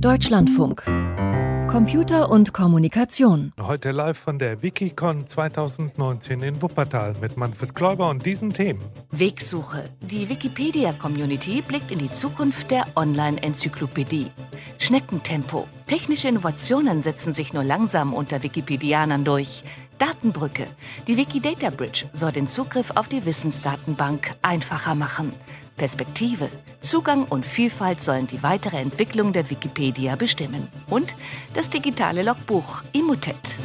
Deutschlandfunk. Computer und Kommunikation. Heute live von der Wikicon 2019 in Wuppertal mit Manfred Kläuber und diesen Themen. Wegsuche. Die Wikipedia-Community blickt in die Zukunft der Online-Enzyklopädie. Schneckentempo. Technische Innovationen setzen sich nur langsam unter Wikipedianern durch. Datenbrücke. Die Wikidata Bridge soll den Zugriff auf die Wissensdatenbank einfacher machen. Perspektive. Zugang und Vielfalt sollen die weitere Entwicklung der Wikipedia bestimmen. Und das digitale Logbuch Immutet.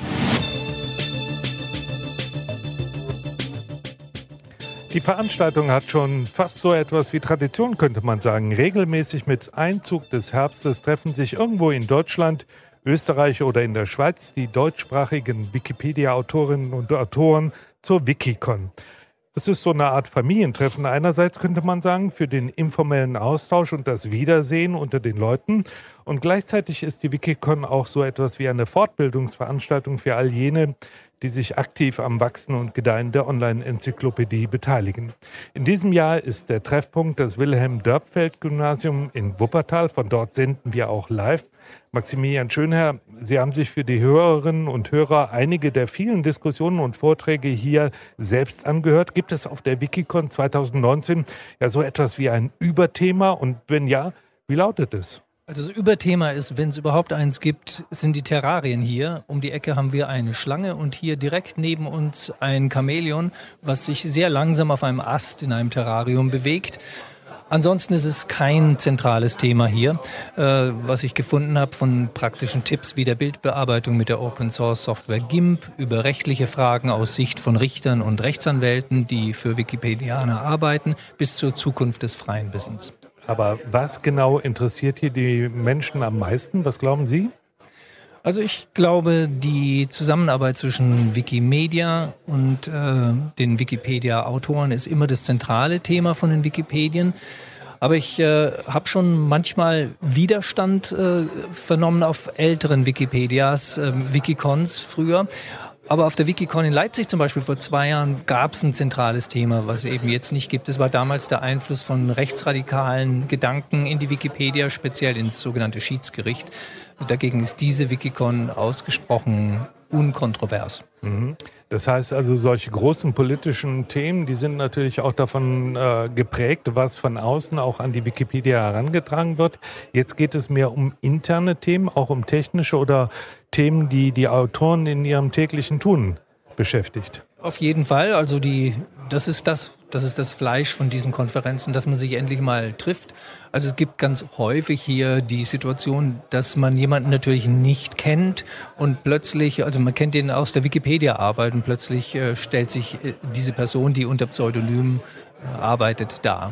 Die Veranstaltung hat schon fast so etwas wie Tradition, könnte man sagen. Regelmäßig mit Einzug des Herbstes treffen sich irgendwo in Deutschland, Österreich oder in der Schweiz die deutschsprachigen Wikipedia-Autorinnen und Autoren zur Wikicon. Es ist so eine Art Familientreffen einerseits, könnte man sagen, für den informellen Austausch und das Wiedersehen unter den Leuten. Und gleichzeitig ist die Wikicon auch so etwas wie eine Fortbildungsveranstaltung für all jene, die sich aktiv am Wachsen und Gedeihen der Online-Enzyklopädie beteiligen. In diesem Jahr ist der Treffpunkt das Wilhelm-Dörpfeld-Gymnasium in Wuppertal. Von dort senden wir auch live. Maximilian Schönherr, Sie haben sich für die Hörerinnen und Hörer einige der vielen Diskussionen und Vorträge hier selbst angehört. Gibt es auf der Wikicon 2019 ja so etwas wie ein Überthema? Und wenn ja, wie lautet es? Also das Überthema ist, wenn es überhaupt eins gibt, sind die Terrarien hier. Um die Ecke haben wir eine Schlange und hier direkt neben uns ein Chamäleon, was sich sehr langsam auf einem Ast in einem Terrarium bewegt. Ansonsten ist es kein zentrales Thema hier. Was ich gefunden habe von praktischen Tipps wie der Bildbearbeitung mit der Open-Source-Software GIMP, über rechtliche Fragen aus Sicht von Richtern und Rechtsanwälten, die für Wikipedianer arbeiten, bis zur Zukunft des freien Wissens. Aber was genau interessiert hier die Menschen am meisten? Was glauben Sie? Also ich glaube, die Zusammenarbeit zwischen Wikimedia und den Wikipedia-Autoren ist immer das zentrale Thema von den Wikipedien. Aber ich habe schon manchmal Widerstand vernommen auf älteren Wikipedias, Wikicons früher. Aber auf der Wikicon in Leipzig zum Beispiel vor 2 Jahren gab es ein zentrales Thema, was es eben jetzt nicht gibt. Es war damals der Einfluss von rechtsradikalen Gedanken in die Wikipedia, speziell ins sogenannte Schiedsgericht. Dagegen ist diese Wikicon ausgesprochen unkontrovers. Das heißt also, solche großen politischen Themen, die sind natürlich auch davon geprägt, was von außen auch an die Wikipedia herangetragen wird. Jetzt geht es mehr um interne Themen, auch um technische oder Themen, die die Autoren in ihrem täglichen Tun beschäftigt. Auf jeden Fall. Also das ist das Fleisch von diesen Konferenzen, dass man sich endlich mal trifft. Also es gibt ganz häufig hier die Situation, dass man jemanden natürlich nicht kennt und plötzlich, also man kennt den aus der Wikipedia-Arbeit und plötzlich stellt sich diese Person, die unter Pseudonym arbeitet, dar.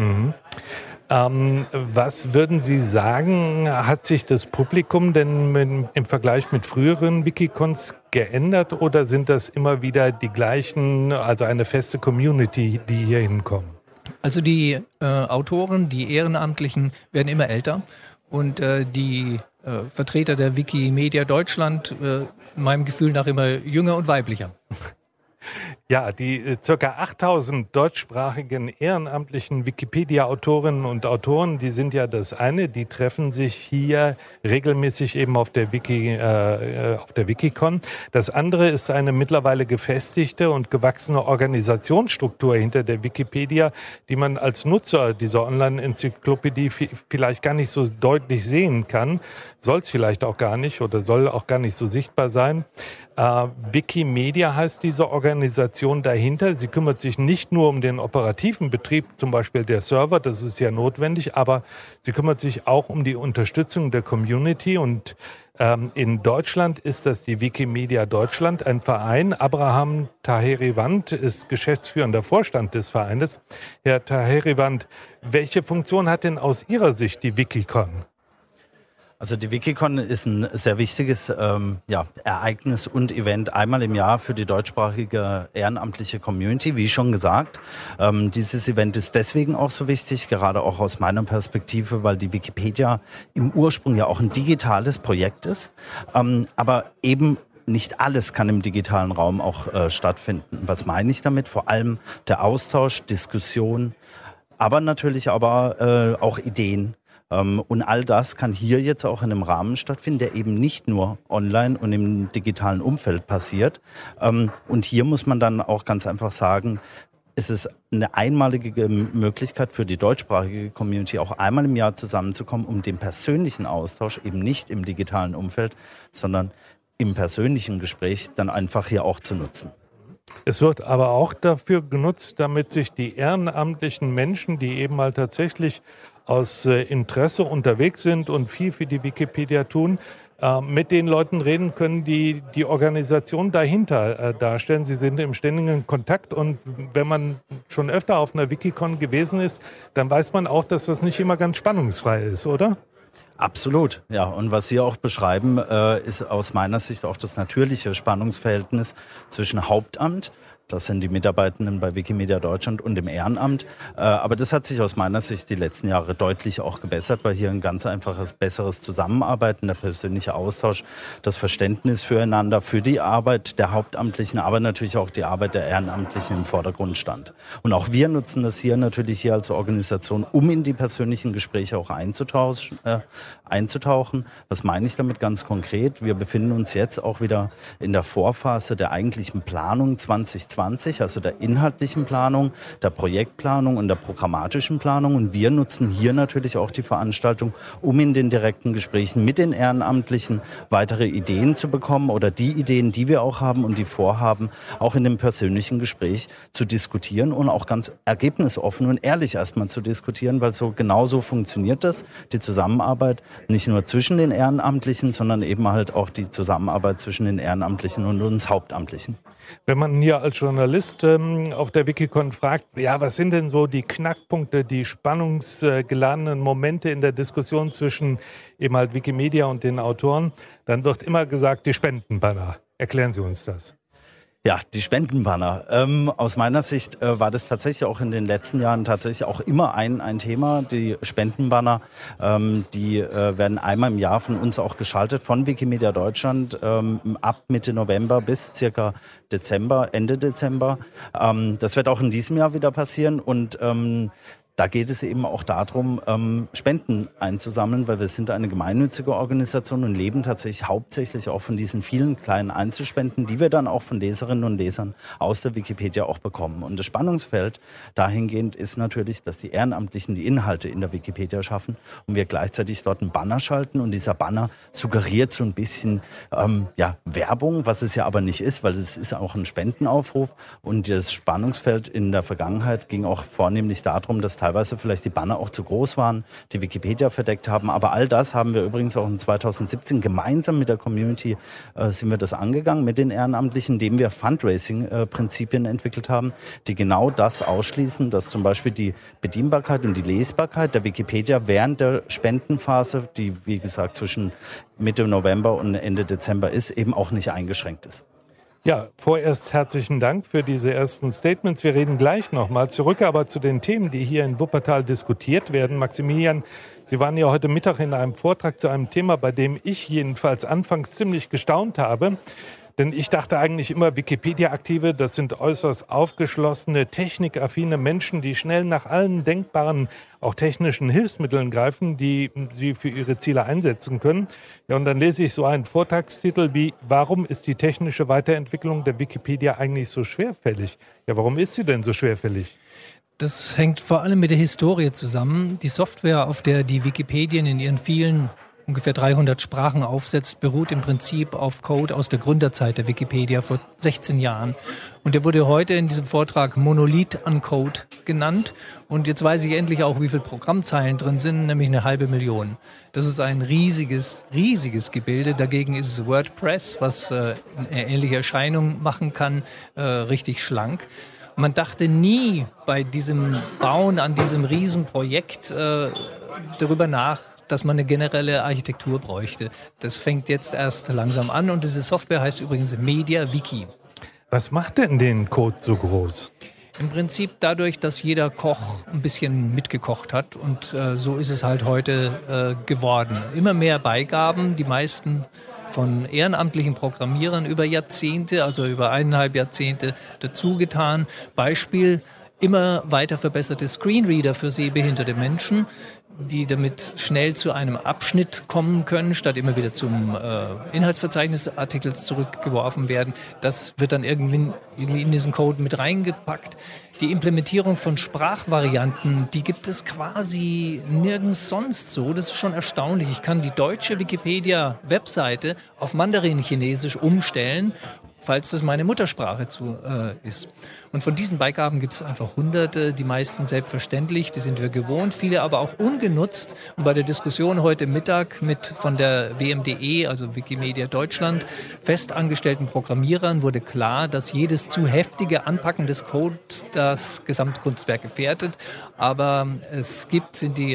Was würden Sie sagen, hat sich das Publikum denn im Vergleich mit früheren Wikicons geändert oder sind das immer wieder die gleichen, also eine feste Community, die hier hinkommen? Also die Autoren, die Ehrenamtlichen werden immer älter und die Vertreter der Wikimedia Deutschland meinem Gefühl nach immer jünger und weiblicher. Ja, die ca. 8000 deutschsprachigen ehrenamtlichen Wikipedia-Autorinnen und Autoren, die sind ja das eine, die treffen sich hier regelmäßig eben auf der Wikicon. Das andere ist eine mittlerweile gefestigte und gewachsene Organisationsstruktur hinter der Wikipedia, die man als Nutzer dieser Online-Enzyklopädie vielleicht gar nicht so deutlich sehen kann, soll es vielleicht auch gar nicht oder soll auch gar nicht so sichtbar sein. Wikimedia heißt diese Organisation dahinter. Sie kümmert sich nicht nur um den operativen Betrieb, zum Beispiel der Server, das ist ja notwendig, aber sie kümmert sich auch um die Unterstützung der Community. Und in Deutschland ist das die Wikimedia Deutschland, ein Verein. Abraham Taheriwand ist geschäftsführender Vorstand des Vereines. Herr Taheriwand, welche Funktion hat denn aus Ihrer Sicht die Wikicon? Also die Wikicon ist ein sehr wichtiges Ereignis und Event einmal im Jahr für die deutschsprachige ehrenamtliche Community, wie schon gesagt. Dieses Event ist deswegen auch so wichtig, gerade auch aus meiner Perspektive, weil die Wikipedia im Ursprung ja auch ein digitales Projekt ist, aber eben nicht alles kann im digitalen Raum auch stattfinden. Was meine ich damit? Vor allem der Austausch, Diskussion, aber natürlich auch Ideen. Und all das kann hier jetzt auch in einem Rahmen stattfinden, der eben nicht nur online und im digitalen Umfeld passiert. Und hier muss man dann auch ganz einfach sagen, es ist eine einmalige Möglichkeit für die deutschsprachige Community, auch einmal im Jahr zusammenzukommen, um den persönlichen Austausch eben nicht im digitalen Umfeld, sondern im persönlichen Gespräch dann einfach hier auch zu nutzen. Es wird aber auch dafür genutzt, damit sich die ehrenamtlichen Menschen, die eben mal tatsächlich aus Interesse unterwegs sind und viel für die Wikipedia tun, mit den Leuten reden können, die die Organisation dahinter darstellen. Sie sind im ständigen Kontakt und wenn man schon öfter auf einer Wikicon gewesen ist, dann weiß man auch, dass das nicht immer ganz spannungsfrei ist, oder? Absolut, ja. Und was Sie auch beschreiben, ist aus meiner Sicht auch das natürliche Spannungsverhältnis zwischen Hauptamt, das sind die Mitarbeitenden bei Wikimedia Deutschland, und dem Ehrenamt. Aber das hat sich aus meiner Sicht die letzten Jahre deutlich auch gebessert, weil hier ein ganz einfaches, besseres Zusammenarbeiten, der persönliche Austausch, das Verständnis füreinander, für die Arbeit der Hauptamtlichen, aber natürlich auch die Arbeit der Ehrenamtlichen im Vordergrund stand. Und auch wir nutzen das hier natürlich hier als Organisation, um in die persönlichen Gespräche auch einzutauchen. Was meine ich damit ganz konkret? Wir befinden uns jetzt auch wieder in der Vorphase der eigentlichen Planung 2020, also der inhaltlichen Planung, der Projektplanung und der programmatischen Planung. Und wir nutzen hier natürlich auch die Veranstaltung, um in den direkten Gesprächen mit den Ehrenamtlichen weitere Ideen zu bekommen oder die Ideen, die wir auch haben und die vorhaben, auch in dem persönlichen Gespräch zu diskutieren und auch ganz ergebnisoffen und ehrlich erstmal zu diskutieren, weil so genauso funktioniert das, die Zusammenarbeit nicht nur zwischen den Ehrenamtlichen, sondern eben halt auch die Zusammenarbeit zwischen den Ehrenamtlichen und uns Hauptamtlichen. Wenn man hier als Journalist auf der Wikicon fragt, ja, was sind denn so die Knackpunkte, die spannungsgeladenen Momente in der Diskussion zwischen eben halt Wikimedia und den Autoren, dann wird immer gesagt, die Spendenbanner. Erklären Sie uns das. Ja, die Spendenbanner. Aus meiner Sicht war das tatsächlich auch in den letzten Jahren tatsächlich auch immer ein Thema. Die Spendenbanner, die werden einmal im Jahr von uns auch geschaltet, von Wikimedia Deutschland, ab Mitte November bis circa Dezember, Ende Dezember. Das wird auch in diesem Jahr wieder passieren und da geht es eben auch darum, Spenden einzusammeln, weil wir sind eine gemeinnützige Organisation und leben tatsächlich hauptsächlich auch von diesen vielen kleinen Einzelspenden, die wir dann auch von Leserinnen und Lesern aus der Wikipedia auch bekommen. Und das Spannungsfeld dahingehend ist natürlich, dass die Ehrenamtlichen die Inhalte in der Wikipedia schaffen und wir gleichzeitig dort einen Banner schalten und dieser Banner suggeriert so ein bisschen Werbung, was es ja aber nicht ist, weil es ist auch ein Spendenaufruf und das Spannungsfeld in der Vergangenheit ging auch vornehmlich darum, dass teilweise vielleicht die Banner auch zu groß waren, die Wikipedia verdeckt haben. Aber all das haben wir übrigens auch in 2017 gemeinsam mit der Community sind wir das angegangen, mit den Ehrenamtlichen, indem wir Fundraising-Prinzipien entwickelt haben, die genau das ausschließen, dass zum Beispiel die Bedienbarkeit und die Lesbarkeit der Wikipedia während der Spendenphase, die wie gesagt zwischen Mitte November und Ende Dezember ist, eben auch nicht eingeschränkt ist. Ja, vorerst herzlichen Dank für diese ersten Statements. Wir reden gleich nochmal zurück, aber zu den Themen, die hier in Wuppertal diskutiert werden. Maximilian, Sie waren ja heute Mittag in einem Vortrag zu einem Thema, bei dem ich jedenfalls anfangs ziemlich gestaunt habe. Denn ich dachte eigentlich immer, Wikipedia-Aktive, das sind äußerst aufgeschlossene, technikaffine Menschen, die schnell nach allen denkbaren, auch technischen Hilfsmitteln greifen, die sie für ihre Ziele einsetzen können. Ja, und dann lese ich so einen Vortragstitel wie, warum ist die technische Weiterentwicklung der Wikipedia eigentlich so schwerfällig? Ja, warum ist sie denn so schwerfällig? Das hängt vor allem mit der Historie zusammen. Die Software, auf der die Wikipedien in ihren vielen ungefähr 300 Sprachen aufsetzt, beruht im Prinzip auf Code aus der Gründerzeit der Wikipedia vor 16 Jahren. Und der wurde heute in diesem Vortrag Monolith an Code genannt. Und jetzt weiß ich endlich auch, wie viele Programmzeilen drin sind, nämlich 500.000. Das ist ein riesiges Gebilde. Dagegen ist es WordPress, was eine ähnliche Erscheinung machen kann, richtig schlank. Man dachte nie bei diesem Bauen an diesem Riesenprojekt darüber nach, dass man eine generelle Architektur bräuchte. Das fängt jetzt erst langsam an und diese Software heißt übrigens MediaWiki. Was macht denn den Code so groß? Im Prinzip dadurch, dass jeder Koch ein bisschen mitgekocht hat und so ist es halt heute geworden. Immer mehr Beigaben, die meisten von ehrenamtlichen Programmierern über Jahrzehnte, also über 1,5 Jahrzehnte dazugetan. Beispiel, immer weiter verbesserte Screenreader für sehbehinderte Menschen. die damit schnell zu einem Abschnitt kommen können, statt immer wieder zum Inhaltsverzeichnis des Artikels zurückgeworfen werden. Das wird dann irgendwie in diesen Code mit reingepackt. Die Implementierung von Sprachvarianten, die gibt es quasi nirgends sonst so. Das ist schon erstaunlich. Ich kann die deutsche Wikipedia-Webseite auf Mandarin-Chinesisch umstellen, falls das meine Muttersprache ist. Und von diesen Beigaben gibt es einfach Hunderte, die meisten selbstverständlich, die sind wir gewohnt, viele aber auch ungenutzt. Und bei der Diskussion heute Mittag mit von der WMDE, also Wikimedia Deutschland, festangestellten Programmierern wurde klar, dass jedes zu heftige Anpacken des Codes das Gesamtkunstwerk gefährdet. Aber es gibt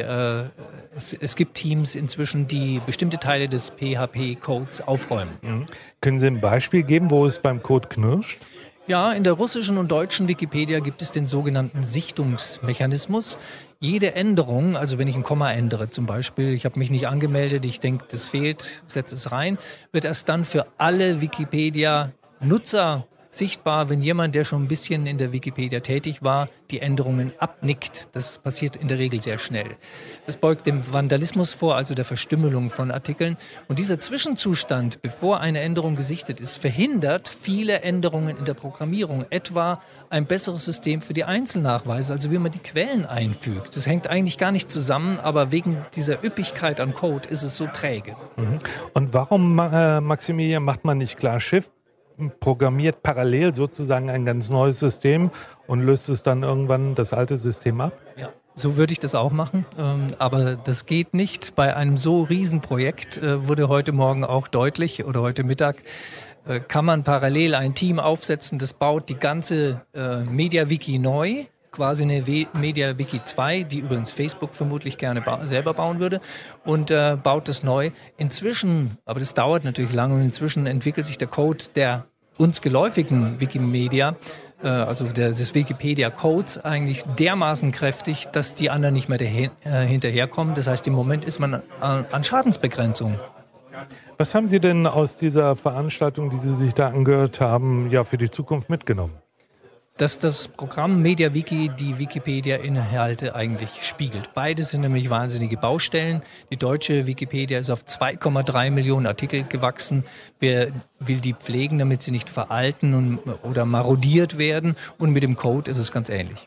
Teams inzwischen, die bestimmte Teile des PHP-Codes aufräumen. Mhm. Können Sie ein Beispiel geben, wo es beim Code knirscht? Ja, in der russischen und deutschen Wikipedia gibt es den sogenannten Sichtungsmechanismus. Jede Änderung, also wenn ich ein Komma ändere zum Beispiel, ich habe mich nicht angemeldet, ich denke, das fehlt, setze es rein, wird erst dann für alle Wikipedia-Nutzer sichtbar, wenn jemand, der schon ein bisschen in der Wikipedia tätig war, die Änderungen abnickt. Das passiert in der Regel sehr schnell. Das beugt dem Vandalismus vor, also der Verstümmelung von Artikeln. Und dieser Zwischenzustand, bevor eine Änderung gesichtet ist, verhindert viele Änderungen in der Programmierung. Etwa ein besseres System für die Einzelnachweise, also wie man die Quellen einfügt. Das hängt eigentlich gar nicht zusammen, aber wegen dieser Üppigkeit an Code ist es so träge. Und warum, Maximilian, macht man nicht klar Schiff? Programmiert parallel sozusagen ein ganz neues System und löst es dann irgendwann das alte System ab? Ja, so würde ich das auch machen, aber das geht nicht. Bei einem so riesen Projekt wurde heute Morgen auch deutlich oder heute Mittag, kann man parallel ein Team aufsetzen, das baut die ganze MediaWiki neu, quasi eine MediaWiki 2, die übrigens Facebook vermutlich gerne selber bauen würde, und baut das neu. Inzwischen, aber das dauert natürlich lange, und inzwischen entwickelt sich der Code der uns geläufigen Wikimedia, also des Wikipedia-Codes, eigentlich dermaßen kräftig, dass die anderen nicht mehr hinterherkommen. Das heißt, im Moment ist man an Schadensbegrenzung. Was haben Sie denn aus dieser Veranstaltung, die Sie sich da angehört haben, ja für die Zukunft mitgenommen? Dass das Programm MediaWiki die Wikipedia-Inhalte eigentlich spiegelt. Beides sind nämlich wahnsinnige Baustellen. Die deutsche Wikipedia ist auf 2,3 Millionen Artikel gewachsen. Wer will die pflegen, damit sie nicht veralten oder marodiert werden? Und mit dem Code ist es ganz ähnlich.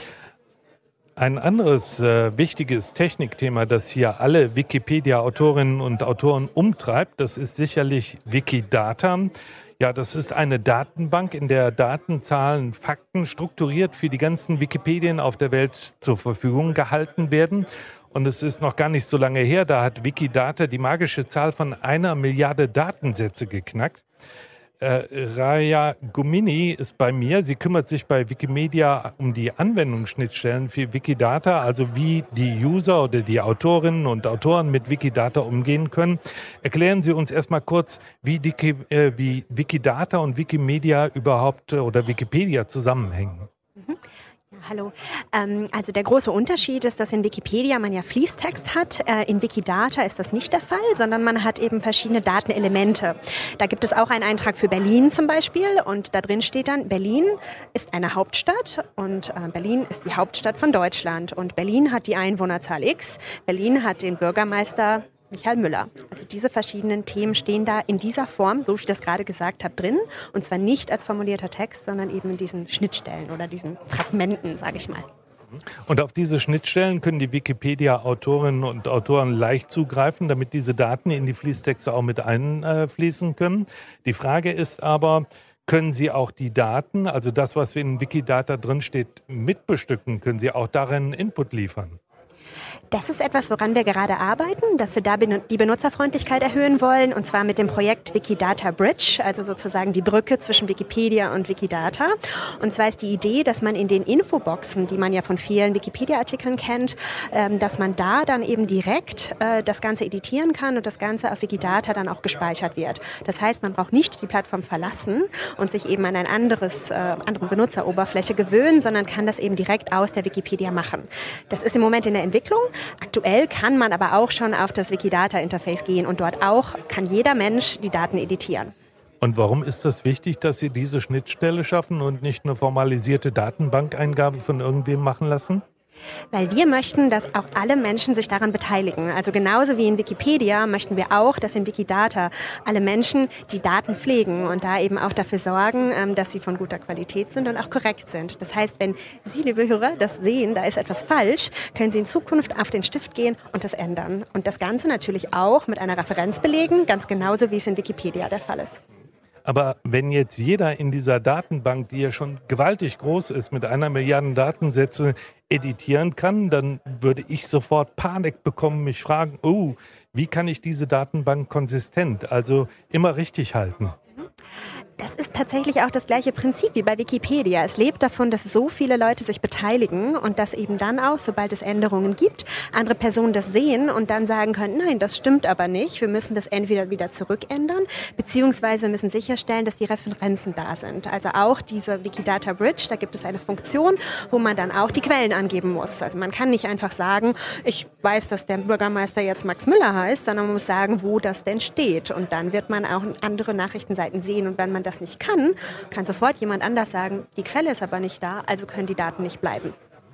Ein anderes wichtiges Technikthema, das hier alle Wikipedia-Autorinnen und Autoren umtreibt, das ist sicherlich Wikidata. Ja, das ist eine Datenbank, in der Daten, Zahlen, Fakten strukturiert für die ganzen Wikipedien auf der Welt zur Verfügung gehalten werden. Und es ist noch gar nicht so lange her, da hat Wikidata die magische Zahl von 1 Milliarde Datensätze geknackt. Raya Gumini ist bei mir. Sie kümmert sich bei Wikimedia um die Anwendungsschnittstellen für Wikidata, also wie die User oder die Autorinnen und Autoren mit Wikidata umgehen können. Erklären Sie uns erstmal kurz, wie Wikidata und Wikimedia überhaupt oder Wikipedia zusammenhängen. Hallo. Also der große Unterschied ist, dass in Wikipedia man ja Fließtext hat. In Wikidata ist das nicht der Fall, sondern man hat eben verschiedene Datenelemente. Da gibt es auch einen Eintrag für Berlin zum Beispiel und da drin steht dann, Berlin ist eine Hauptstadt und Berlin ist die Hauptstadt von Deutschland und Berlin hat die Einwohnerzahl X, Berlin hat den Bürgermeister Michael Müller. Also diese verschiedenen Themen stehen da in dieser Form, so wie ich das gerade gesagt habe, drin. Und zwar nicht als formulierter Text, sondern eben in diesen Schnittstellen oder diesen Fragmenten, sage ich mal. Und auf diese Schnittstellen können die Wikipedia-Autorinnen und Autoren leicht zugreifen, damit diese Daten in die Fließtexte auch mit einfließen können. Die Frage ist aber, können Sie auch die Daten, also das, was in Wikidata drinsteht, mitbestücken? Können Sie auch darin Input liefern? Das ist etwas, woran wir gerade arbeiten, dass wir da die Benutzerfreundlichkeit erhöhen wollen, und zwar mit dem Projekt Wikidata Bridge, also sozusagen die Brücke zwischen Wikipedia und Wikidata. Und zwar ist die Idee, dass man in den Infoboxen, die man ja von vielen Wikipedia-Artikeln kennt, dass man da dann eben direkt das Ganze editieren kann und das Ganze auf Wikidata dann auch gespeichert wird. Das heißt, man braucht nicht die Plattform verlassen und sich eben an eine andere Benutzeroberfläche gewöhnen, sondern kann das eben direkt aus der Wikipedia machen. Das ist im Moment in der Entwicklung. Aktuell kann man aber auch schon auf das Wikidata-Interface gehen und dort auch kann jeder Mensch die Daten editieren. Und warum ist das wichtig, dass Sie diese Schnittstelle schaffen und nicht eine formalisierte Datenbankeingabe von irgendwem machen lassen? Weil wir möchten, dass auch alle Menschen sich daran beteiligen. Also genauso wie in Wikipedia möchten wir auch, dass in Wikidata alle Menschen die Daten pflegen und da eben auch dafür sorgen, dass sie von guter Qualität sind und auch korrekt sind. Das heißt, wenn Sie, liebe Hörer, das sehen, da ist etwas falsch, können Sie in Zukunft auf den Stift gehen und das ändern. Und das Ganze natürlich auch mit einer Referenz belegen, ganz genauso wie es in Wikipedia der Fall ist. Aber wenn jetzt jeder in dieser Datenbank, die ja schon gewaltig groß ist, mit 1 Milliarde Datensätze editieren kann, dann würde ich sofort Panik bekommen, mich fragen, wie kann ich diese Datenbank konsistent, also immer richtig halten? Das ist tatsächlich auch das gleiche Prinzip wie bei Wikipedia. Es lebt davon, dass so viele Leute sich beteiligen und dass eben dann auch, sobald es Änderungen gibt, andere Personen das sehen und dann sagen können, nein, das stimmt aber nicht. Wir müssen das entweder wieder zurückändern, beziehungsweise müssen sicherstellen, dass die Referenzen da sind. Also auch diese Wikidata Bridge, da gibt es eine Funktion, wo man dann auch die Quellen angeben muss. Also man kann nicht einfach sagen, ich weiß, dass der Bürgermeister jetzt Max Müller heißt, sondern man muss sagen, wo das denn steht. Und dann wird man auch andere Nachrichtenseiten sehen. Und wenn man das nicht kann sofort jemand anders sagen, die Quelle ist aber nicht da, also können die Daten nicht bleiben.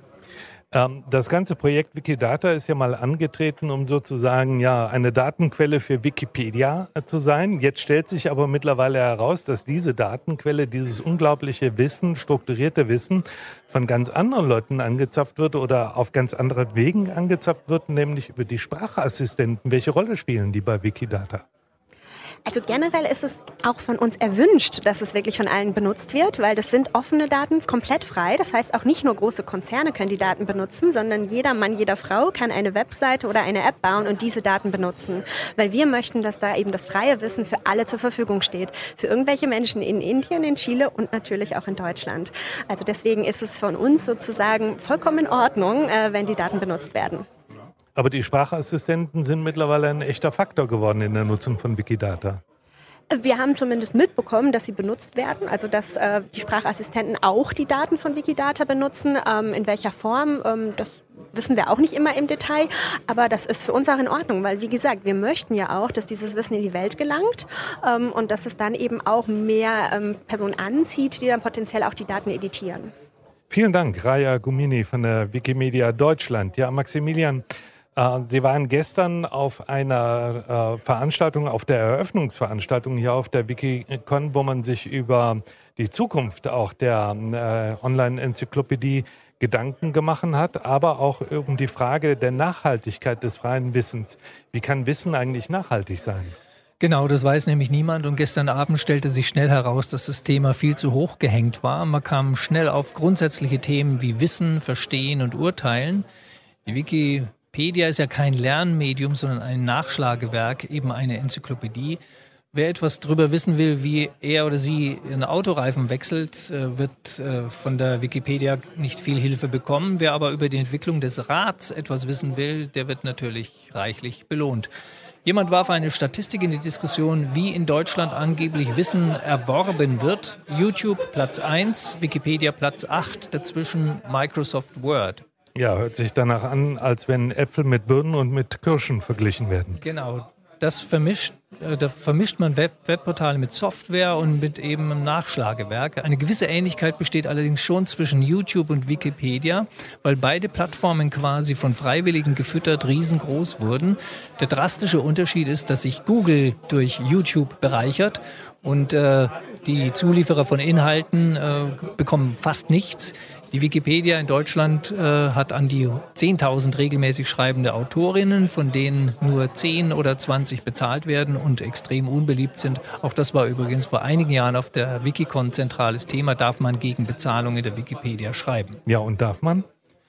Das ganze Projekt Wikidata ist ja mal angetreten, um sozusagen eine Datenquelle für Wikipedia zu sein. Jetzt stellt sich aber mittlerweile heraus, dass diese Datenquelle, dieses unglaubliche Wissen, strukturierte Wissen von ganz anderen Leuten angezapft wird oder auf ganz anderen Wegen angezapft wird, nämlich über die Sprachassistenten. Welche Rolle spielen die bei Wikidata? Also generell ist es auch von uns erwünscht, dass es wirklich von allen benutzt wird, weil das sind offene Daten, komplett frei. Das heißt, auch nicht nur große Konzerne können die Daten benutzen, sondern jeder Mann, jede Frau kann eine Webseite oder eine App bauen und diese Daten benutzen. Weil wir möchten, dass da eben das freie Wissen für alle zur Verfügung steht. Für irgendwelche Menschen in Indien, in Chile und natürlich auch in Deutschland. Also deswegen ist es von uns sozusagen vollkommen in Ordnung, wenn die Daten benutzt werden. Aber die Sprachassistenten sind mittlerweile ein echter Faktor geworden in der Nutzung von Wikidata. Wir haben zumindest mitbekommen, dass sie benutzt werden, also dass die Sprachassistenten auch die Daten von Wikidata benutzen. In welcher Form, das wissen wir auch nicht immer im Detail, aber das ist für uns auch in Ordnung, weil wie gesagt, wir möchten ja auch, dass dieses Wissen in die Welt gelangt und dass es dann eben auch mehr Personen anzieht, die dann potenziell auch die Daten editieren. Vielen Dank, Raya Gumini von der Wikimedia Deutschland. Ja, Maximilian, Sie waren gestern auf einer Veranstaltung, auf der Eröffnungsveranstaltung hier auf der Wikicon, wo man sich über die Zukunft auch der Online-Enzyklopädie Gedanken gemacht hat, aber auch um die Frage der Nachhaltigkeit des freien Wissens. Wie kann Wissen eigentlich nachhaltig sein? Genau, das weiß nämlich niemand und gestern Abend stellte sich schnell heraus, dass das Thema viel zu hoch gehängt war. Man kam schnell auf grundsätzliche Themen wie Wissen, Verstehen und Urteilen. Die Wikipedia ist ja kein Lernmedium, sondern ein Nachschlagewerk, eben eine Enzyklopädie. Wer etwas darüber wissen will, wie er oder sie einen Autoreifen wechselt, wird von der Wikipedia nicht viel Hilfe bekommen. Wer aber über die Entwicklung des Rads etwas wissen will, der wird natürlich reichlich belohnt. Jemand warf eine Statistik in die Diskussion, wie in Deutschland angeblich Wissen erworben wird. YouTube Platz 1, Wikipedia Platz 8, dazwischen Microsoft Word. Ja, hört sich danach an, als wenn Äpfel mit Birnen und mit Kirschen verglichen werden. Genau, da vermischt man Webportale mit Software und mit eben einem Nachschlagewerk. Eine gewisse Ähnlichkeit besteht allerdings schon zwischen YouTube und Wikipedia, weil beide Plattformen quasi von Freiwilligen gefüttert riesengroß wurden. Der drastische Unterschied ist, dass sich Google durch YouTube bereichert und die Zulieferer von Inhalten bekommen fast nichts. Die Wikipedia in Deutschland hat an die 10.000 regelmäßig schreibende Autorinnen, von denen nur 10 oder 20 bezahlt werden und extrem unbeliebt sind. Auch das war übrigens vor einigen Jahren auf der Wikicon zentrales Thema. Darf man gegen Bezahlung in der Wikipedia schreiben? Ja, und darf man?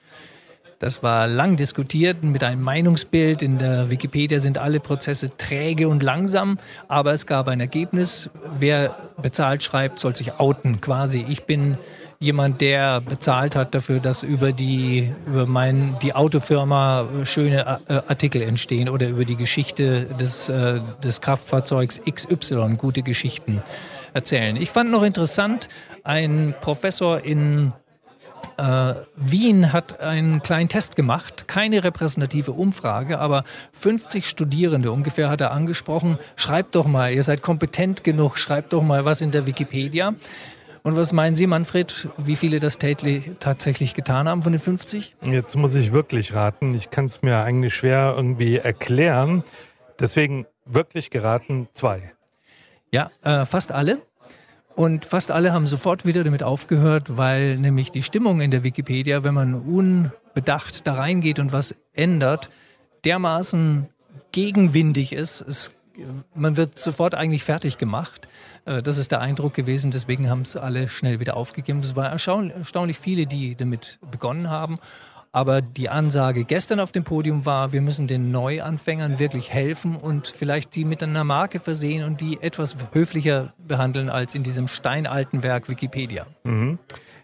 Das war lang diskutiert mit einem Meinungsbild. In der Wikipedia sind alle Prozesse träge und langsam, aber es gab ein Ergebnis. Wer bezahlt schreibt, soll sich outen quasi. Ich bin jemand, der bezahlt hat dafür, dass über die Autofirma schöne Artikel entstehen oder über die Geschichte des Kraftfahrzeugs XY gute Geschichten erzählen. Ich fand noch interessant, ein Professor in Wien hat einen kleinen Test gemacht, keine repräsentative Umfrage, aber 50 Studierende ungefähr hat er angesprochen, schreibt doch mal, ihr seid kompetent genug, schreibt doch mal was in der Wikipedia. Und was meinen Sie, Manfred, wie viele das tatsächlich getan haben von den 50? Jetzt muss ich wirklich raten. Ich kann es mir eigentlich schwer irgendwie erklären. Deswegen wirklich geraten 2. Ja, fast alle. Und fast alle haben sofort wieder damit aufgehört, weil nämlich die Stimmung in der Wikipedia, wenn man unbedacht da reingeht und was ändert, dermaßen gegenwindig ist. Man wird sofort eigentlich fertig gemacht. Das ist der Eindruck gewesen. Deswegen haben es alle schnell wieder aufgegeben. Es war erstaunlich viele, die damit begonnen haben. Aber die Ansage gestern auf dem Podium war, wir müssen den Neuanfängern wirklich helfen und vielleicht sie mit einer Marke versehen und die etwas höflicher behandeln als in diesem steinalten Werk Wikipedia. Mhm.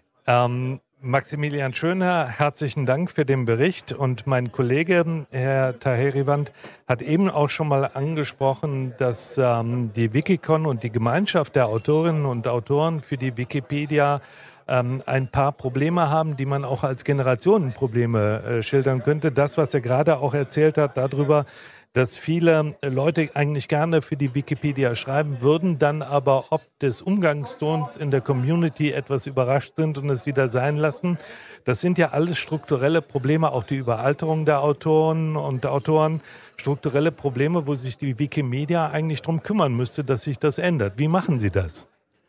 Maximilian Schöner, herzlichen Dank für den Bericht. Und mein Kollege, Herr Taheriwand, hat eben auch schon mal angesprochen, dass die Wikicon und die Gemeinschaft der Autorinnen und Autoren für die Wikipedia ein paar Probleme haben, die man auch als Generationenprobleme schildern könnte. Das, was er gerade auch erzählt hat, darüber, dass viele Leute eigentlich gerne für die Wikipedia schreiben würden, dann aber ob des Umgangstons in der Community etwas überrascht sind und es wieder sein lassen. Das sind ja alles strukturelle Probleme, auch die Überalterung der Autoren und Autoren, strukturelle Probleme, wo sich die Wikimedia eigentlich darum kümmern müsste, dass sich das ändert. Wie machen Sie das?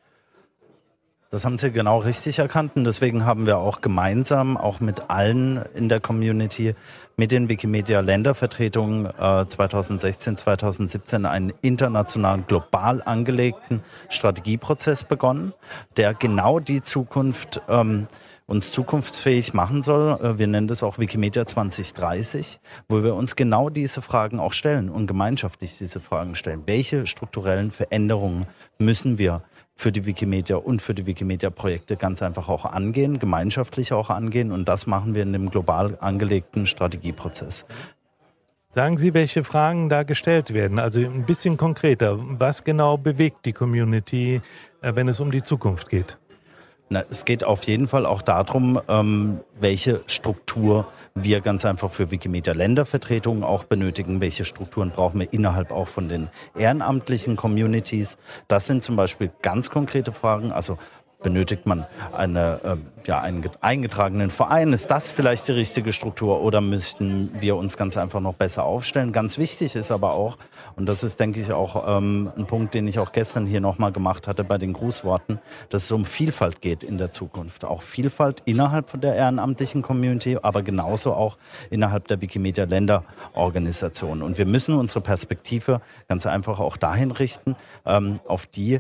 Das haben Sie genau richtig erkannt und deswegen haben wir auch gemeinsam, auch mit allen in der Community, mit den Wikimedia-Ländervertretungen 2016, 2017 einen internationalen, global angelegten Strategieprozess begonnen, der genau die Zukunft uns zukunftsfähig machen soll. Wir nennen das auch Wikimedia 2030, wo wir uns genau diese Fragen auch stellen und gemeinschaftlich diese Fragen stellen. Welche strukturellen Veränderungen müssen wir für die Wikimedia und für die Wikimedia-Projekte ganz einfach auch angehen, gemeinschaftlich auch angehen, und das machen wir in dem global angelegten Strategieprozess. Sagen Sie, welche Fragen da gestellt werden? Also ein bisschen konkreter. Was genau bewegt die Community, wenn es um die Zukunft geht? Es geht auf jeden Fall auch darum, welche Struktur wir ganz einfach für Wikimedia-Ländervertretungen auch benötigen. Welche Strukturen brauchen wir innerhalb auch von den ehrenamtlichen Communities? Das sind zum Beispiel ganz konkrete Fragen. Also benötigt man einen eingetragenen Verein? Ist das vielleicht die richtige Struktur oder müssten wir uns ganz einfach noch besser aufstellen? Ganz wichtig ist aber auch, und das ist, denke ich, auch ein Punkt, den ich auch gestern hier nochmal gemacht hatte bei den Grußworten, dass es um Vielfalt geht in der Zukunft. Auch Vielfalt innerhalb von der ehrenamtlichen Community, aber genauso auch innerhalb der Wikimedia-Länderorganisation. Und wir müssen unsere Perspektive ganz einfach auch dahin richten, auf die,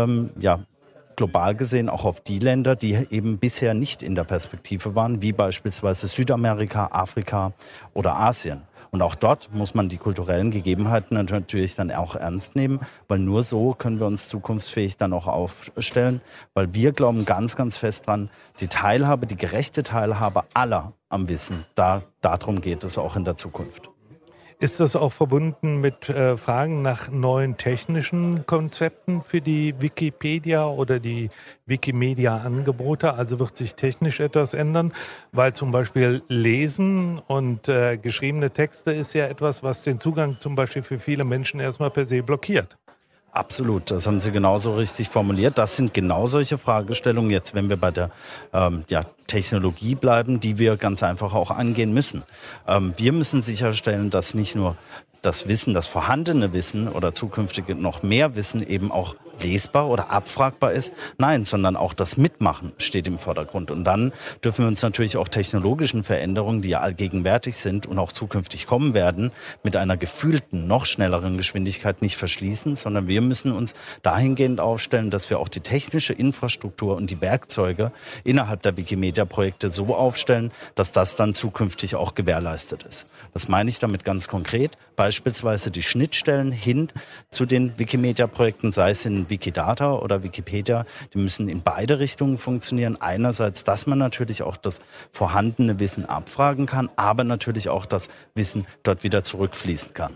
global gesehen auch auf die Länder, die eben bisher nicht in der Perspektive waren, wie beispielsweise Südamerika, Afrika oder Asien. Und auch dort muss man die kulturellen Gegebenheiten natürlich dann auch ernst nehmen, weil nur so können wir uns zukunftsfähig dann auch aufstellen, weil wir glauben ganz, ganz fest dran, die Teilhabe, die gerechte Teilhabe aller am Wissen, darum geht es auch in der Zukunft. Ist das auch verbunden mit Fragen nach neuen technischen Konzepten für die Wikipedia oder die Wikimedia-Angebote? Also wird sich technisch etwas ändern? Weil zum Beispiel Lesen und geschriebene Texte ist ja etwas, was den Zugang zum Beispiel für viele Menschen erstmal per se blockiert. Absolut, das haben Sie genauso richtig formuliert. Das sind genau solche Fragestellungen, jetzt wenn wir bei der Technologie bleiben, die wir ganz einfach auch angehen müssen. Wir müssen sicherstellen, dass nicht nur das Wissen, das vorhandene Wissen oder zukünftige noch mehr Wissen eben auch lesbar oder abfragbar ist. Nein, sondern auch das Mitmachen steht im Vordergrund. Und dann dürfen wir uns natürlich auch technologischen Veränderungen, die ja allgegenwärtig sind und auch zukünftig kommen werden, mit einer gefühlten, noch schnelleren Geschwindigkeit nicht verschließen, sondern wir müssen uns dahingehend aufstellen, dass wir auch die technische Infrastruktur und die Werkzeuge innerhalb der Wikimedia-Projekte so aufstellen, dass das dann zukünftig auch gewährleistet ist. Was meine ich damit ganz konkret? Beispielsweise die Schnittstellen hin zu den Wikimedia-Projekten, sei es in Wikidata oder Wikipedia, die müssen in beide Richtungen funktionieren. Einerseits, dass man natürlich auch das vorhandene Wissen abfragen kann, aber natürlich auch das Wissen dort wieder zurückfließen kann.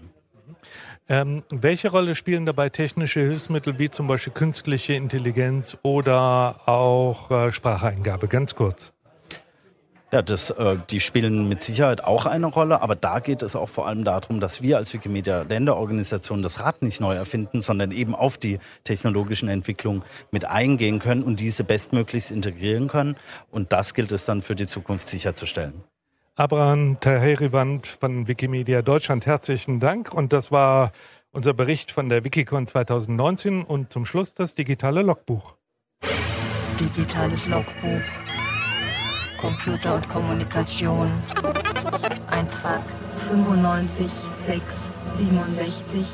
Welche Rolle spielen dabei technische Hilfsmittel wie zum Beispiel künstliche Intelligenz oder auch Spracheingabe? Ganz kurz. Ja, die spielen mit Sicherheit auch eine Rolle, aber da geht es auch vor allem darum, dass wir als Wikimedia-Länderorganisation das Rad nicht neu erfinden, sondern eben auf die technologischen Entwicklungen mit eingehen können und diese bestmöglichst integrieren können. Und das gilt es dann für die Zukunft sicherzustellen. Abraham Taheriwand von Wikimedia Deutschland, herzlichen Dank. Und das war unser Bericht von der Wikicon 2019 und zum Schluss das digitale Logbuch. Digitales Logbuch. Computer und Kommunikation. Eintrag 95667.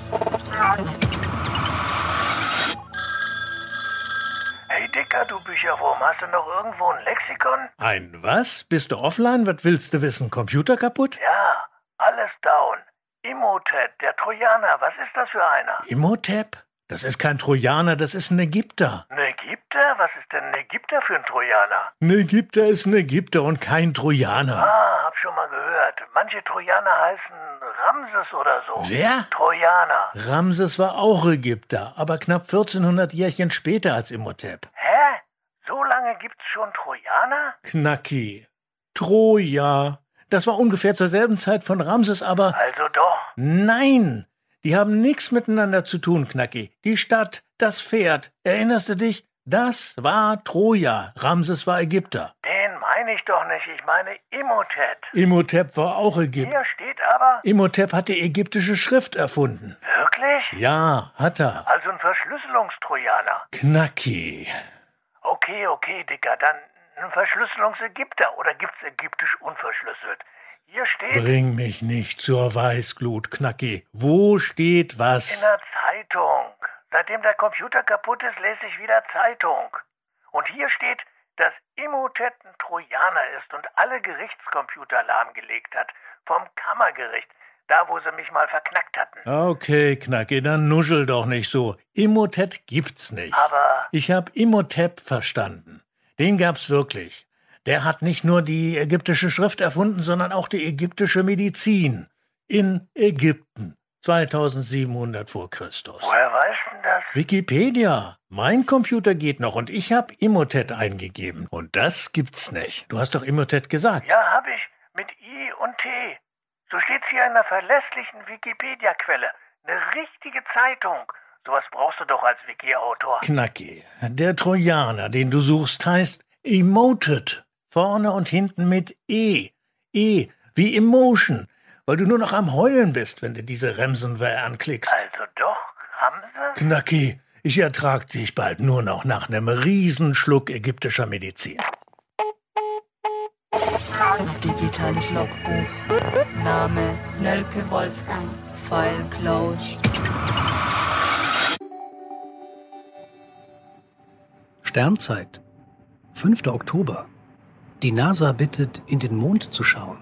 Hey Dicker, du Bücherwurm, hast du noch irgendwo ein Lexikon? Ein was? Bist du offline? Was willst du wissen? Computer kaputt? Ja, alles down. Imhotep, der Trojaner, was ist das für einer? Imhotep? Das ist kein Trojaner, das ist ein Ägypter. Ein Ägypter? Was ist denn ein Ägypter für ein Trojaner? Ein Ägypter ist ein Ägypter und kein Trojaner. Ah, hab schon mal gehört. Manche Trojaner heißen Ramses oder so. Wer? Trojaner. Ramses war auch Ägypter, aber knapp 1400 Jährchen später als Imhotep. Hä? So lange gibt's schon Trojaner? Knacki. Troja. Das war ungefähr zur selben Zeit von Ramses, aber... Also doch. Nein! Die haben nichts miteinander zu tun, Knacki. Die Stadt, das Pferd. Erinnerst du dich? Das war Troja. Ramses war Ägypter. Den meine ich doch nicht. Ich meine Imhotep. Imhotep war auch Ägypter. Hier steht aber... Imhotep hat die ägyptische Schrift erfunden. Wirklich? Ja, hat er. Also ein Verschlüsselungstrojaner. Knacki. Okay, Dicker, dann ein Verschlüsselungsägypter oder gibt's ägyptisch unverschlüsselt? Hier steht... Bring mich nicht zur Weißglut, Knacki. Wo steht was? In der Zeitung. Seitdem der Computer kaputt ist, lese ich wieder Zeitung. Und hier steht, dass Imhotep ein Trojaner ist und alle Gerichtscomputer lahmgelegt hat. Vom Kammergericht. Da, wo sie mich mal verknackt hatten. Okay, Knacki, dann nuschel doch nicht so. Imhotep gibt's nicht. Aber... Ich hab Imhotep verstanden. Den gab's wirklich. Der hat nicht nur die ägyptische Schrift erfunden, sondern auch die ägyptische Medizin. In Ägypten. 2700 vor Christus. Woher weißt denn das? Wikipedia. Mein Computer geht noch und ich hab Imhotep eingegeben. Und das gibt's nicht. Du hast doch Imhotep gesagt. Ja, hab ich. Mit I und T. So steht's hier in einer verlässlichen Wikipedia-Quelle. Eine richtige Zeitung. Sowas brauchst du doch als Wiki-Autor. Knacki. Der Trojaner, den du suchst, heißt Emoted. Vorne und hinten mit E. E wie Emotion. Weil du nur noch am Heulen bist, wenn du diese Ransomware anklickst. Also doch, haben sie? Knacki, ich ertrag dich bald nur noch nach einem Riesenschluck ägyptischer Medizin. Digitales Logbuch. Name Nölke Wolfgang. File closed. Sternzeit. 5. Oktober. Die NASA bittet, in den Mond zu schauen.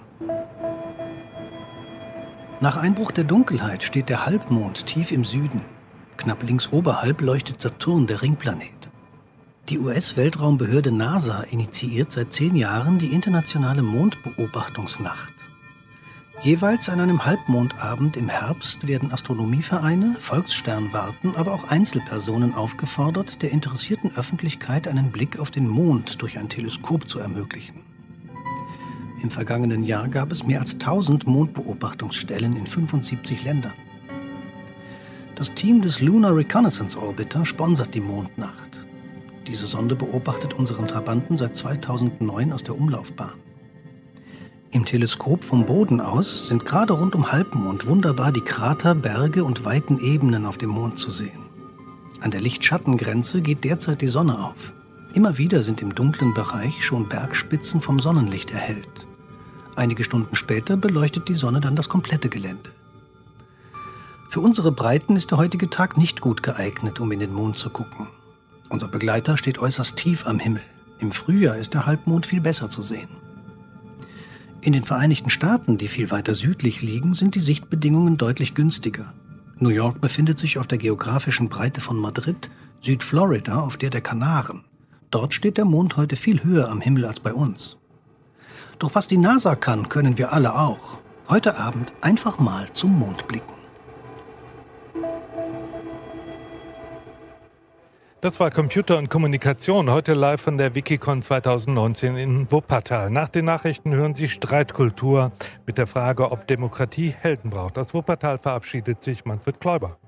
Nach Einbruch der Dunkelheit steht der Halbmond tief im Süden. Knapp links oberhalb leuchtet Saturn, der Ringplanet. Die US-Weltraumbehörde NASA initiiert seit 10 Jahren die internationale Mondbeobachtungsnacht. Jeweils an einem Halbmondabend im Herbst werden Astronomievereine, Volkssternwarten, aber auch Einzelpersonen aufgefordert, der interessierten Öffentlichkeit einen Blick auf den Mond durch ein Teleskop zu ermöglichen. Im vergangenen Jahr gab es mehr als 1000 Mondbeobachtungsstellen in 75 Ländern. Das Team des Lunar Reconnaissance Orbiter sponsert die Mondnacht. Diese Sonde beobachtet unseren Trabanten seit 2009 aus der Umlaufbahn. Im Teleskop vom Boden aus sind gerade rund um Halbmond wunderbar die Krater, Berge und weiten Ebenen auf dem Mond zu sehen. An der Licht-Schatten-Grenze geht derzeit die Sonne auf. Immer wieder sind im dunklen Bereich schon Bergspitzen vom Sonnenlicht erhellt. Einige Stunden später beleuchtet die Sonne dann das komplette Gelände. Für unsere Breiten ist der heutige Tag nicht gut geeignet, um in den Mond zu gucken. Unser Begleiter steht äußerst tief am Himmel. Im Frühjahr ist der Halbmond viel besser zu sehen. In den Vereinigten Staaten, die viel weiter südlich liegen, sind die Sichtbedingungen deutlich günstiger. New York befindet sich auf der geografischen Breite von Madrid, Südflorida auf der Kanaren. Dort steht der Mond heute viel höher am Himmel als bei uns. Doch was die NASA kann, können wir alle auch. Heute Abend einfach mal zum Mond blicken. Das war Computer und Kommunikation, heute live von der Wikicon 2019 in Wuppertal. Nach den Nachrichten hören Sie Streitkultur mit der Frage, ob Demokratie Helden braucht. Aus Wuppertal verabschiedet sich Manfred Kläuber.